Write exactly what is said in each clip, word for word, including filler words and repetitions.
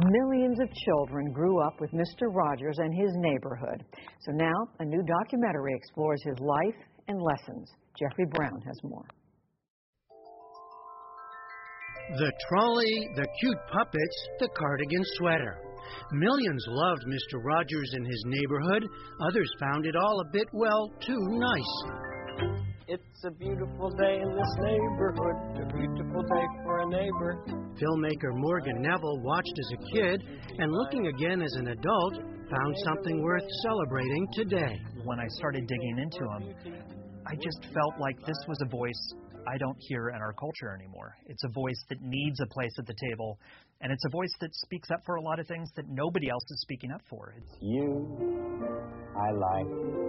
Millions of children grew up with Mister Rogers and his neighborhood. So now a new documentary explores his life and lessons. Jeffrey Brown has more. The trolley, the cute puppets, the cardigan sweater. Millions loved Mister Rogers and his neighborhood. Others found it all a bit, well, too nice. It's a beautiful day in this neighborhood, a beautiful day for a neighbor. Filmmaker Morgan Neville watched as a kid and looking again as an adult, found something worth celebrating today. When I started digging into him, I just felt like this was a voice I don't hear in our culture anymore. It's a voice that needs a place at the table, and it's a voice that speaks up for a lot of things that nobody else is speaking up for. It's you I like.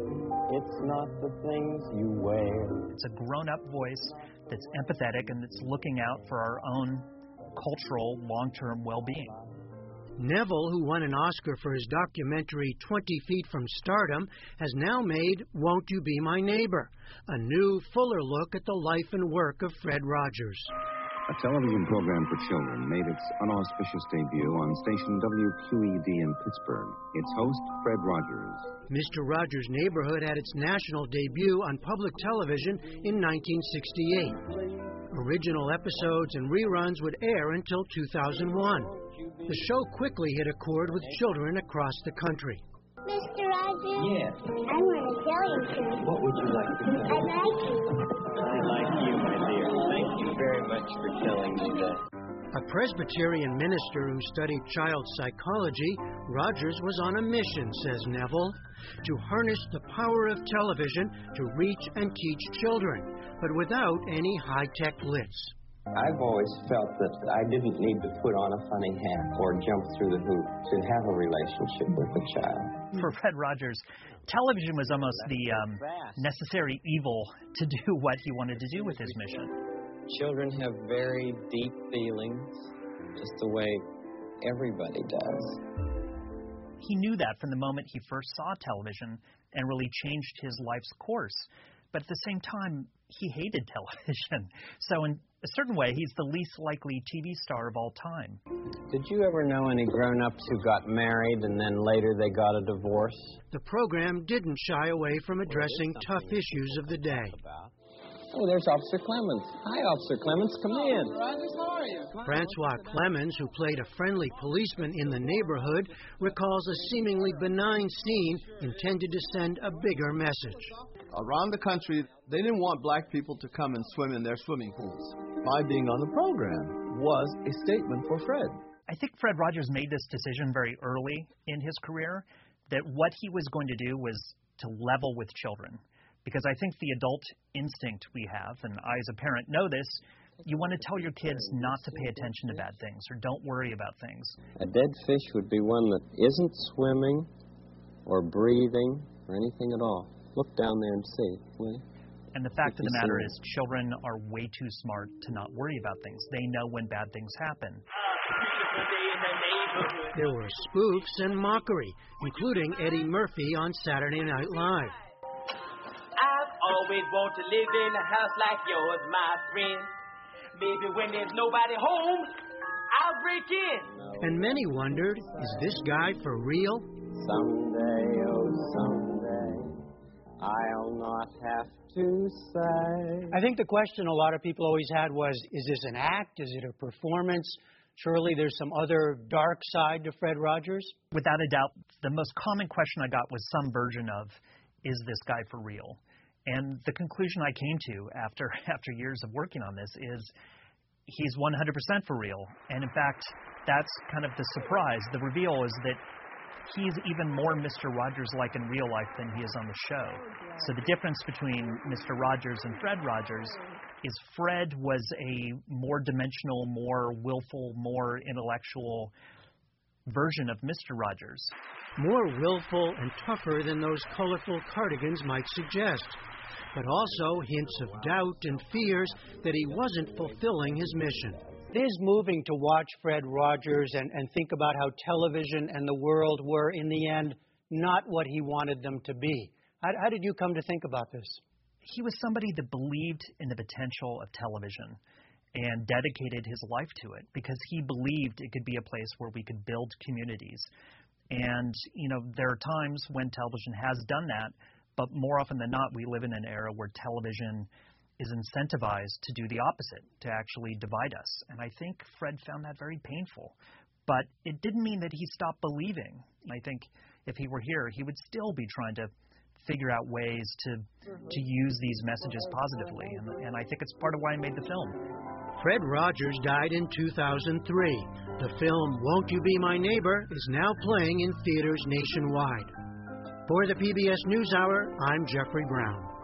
It's not the things you wear. It's a grown-up voice that's empathetic and that's looking out for our own cultural long-term well-being. Neville, who won an Oscar for his documentary twenty feet from Stardom, has now made Won't You Be My Neighbor, a new, fuller look at the life and work of Fred Rogers. A television program for children made its unauspicious debut on station W Q E D in Pittsburgh. Its host, Fred Rogers. Mister Rogers' Neighborhood had its national debut on public television in nineteen sixty-eight. Original episodes and reruns would air until two thousand one. The show quickly hit a chord with children across the country. Mister Rogers? Yes. I want to tell you something. What would you like to tell me? I like you. I like you, my dear. Thank you very much for telling me that. A Presbyterian minister who studied child psychology, Rogers was on a mission, says Neville, to harness the power of television to reach and teach children, but without any high-tech glitz. I've always felt that I didn't need to put on a funny hat or jump through the hoop to have a relationship with a child. For Fred Rogers, television was almost the um, necessary evil to do what he wanted to do with his mission. Children have very deep feelings, just the way everybody does. He knew that from the moment he first saw television and really changed his life's course. But at the same time, he hated television. So in a certain way, he's the least likely T V star of all time. Did you ever know any grown-ups who got married and then later they got a divorce? The program didn't shy away from addressing tough issues of the day. Oh, there's Officer Clemens. Hi, Officer Clemens. Come in. Rogers, how are you? Francois Clemens, who played a friendly policeman in the neighborhood, recalls a seemingly benign scene intended to send a bigger message. Around the country, they didn't want black people to come and swim in their swimming pools. My being on the program was a statement for Fred. I think Fred Rogers made this decision very early in his career, that what he was going to do was to level with children. Because I think the adult instinct we have, and I as a parent know this, you want to tell your kids not to pay attention to bad things or don't worry about things. A dead fish would be one that isn't swimming or breathing or anything at all. Look down there and see, will you? And the fact of the matter is children are way too smart to not worry about things. They know when bad things happen. There were spoofs and mockery, including Eddie Murphy on Saturday Night Live. Always want to live in a house like yours, my friend. Maybe when there's nobody home, I'll break in. And many wondered, is this guy for real? Someday, oh someday, I'll not have to say. I think the question a lot of people always had was, is this an act? Is it a performance? Surely there's some other dark side to Fred Rogers? Without a doubt, the most common question I got was some version of, is this guy for real? And the conclusion I came to after after years of working on this is he's one hundred percent for real. And in fact, that's kind of the surprise. The reveal is that he's even more Mister Rogers-like in real life than he is on the show. So the difference between Mister Rogers and Fred Rogers is Fred was a more dimensional, more willful, more intellectual version of Mister Rogers. More willful and tougher than those colorful cardigans might suggest, but also hints of doubt and fears that he wasn't fulfilling his mission. It is moving to watch Fred Rogers and, and think about how television and the world were, in the end, not what he wanted them to be. How, how did you come to think about this? He was somebody that believed in the potential of television. and dedicated his life to it because he believed it could be a place where we could build communities. And, you know, there are times when television has done that, but more often than not, we live in an era where television is incentivized to do the opposite, to actually divide us. And I think Fred found that very painful. But it didn't mean that he stopped believing. I think if he were here, he would still be trying to figure out ways to to use these messages positively. And, and I think it's part of why I made the film. Fred Rogers died in two thousand three. The film Won't You Be My Neighbor is now playing in theaters nationwide. For the P B S NewsHour, I'm Jeffrey Brown.